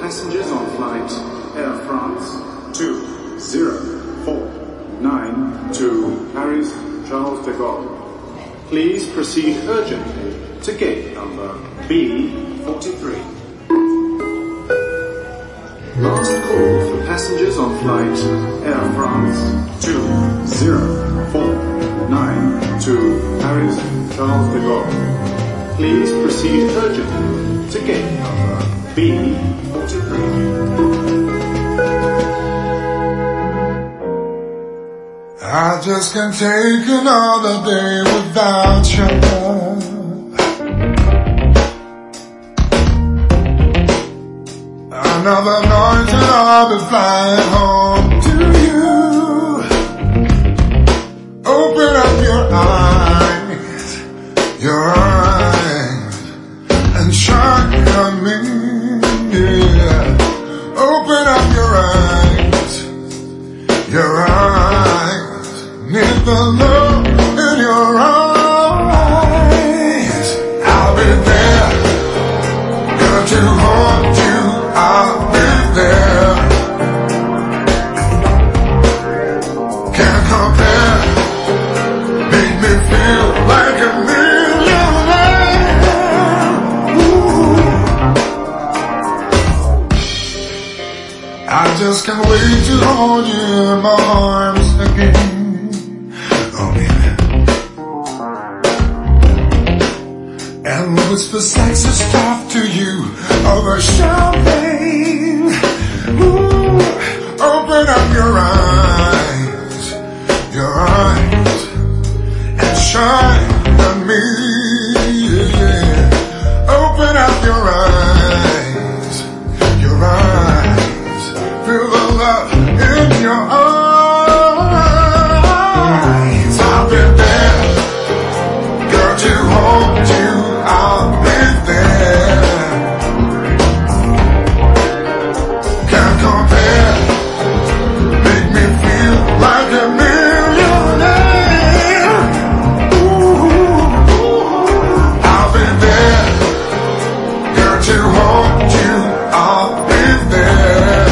passengers on flight Air France 2049 to Paris Charles de Gaulle. Please proceed urgently to gate number B43. Last call for passengers on flight Air France 2049 to Paris Charles de Gaulle. Please proceed urgently to gate number B43. I just can't take another day without your love. Another night and I'll be flying home to you. Open up your eyes, and shine on me, yeah. Open up your eyes, need the love in your eyes. I'll be there, good to hold you. I'll be there. Can't compare. Make me feel like a millionaire. Ooh. I just can't wait to hold you in my arms again. Oh yeah. And whisper sexy stuff to you over champagne. Ooh, open up your eyes, and shine on me, yeah. Open up your eyes, feel the love in your eyes. I'll be there, girl, to hold you, I'll be there. Can't compare, make me feel like a millionaire. Ooh, I'll be there, girl, to hold you, I'll be there.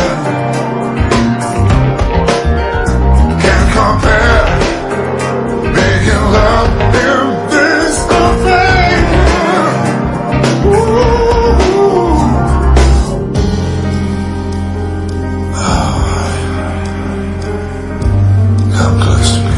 Can't compare, making love in this affair. Ooh. Come close to me,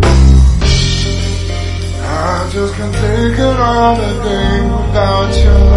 just can't take another day without your love.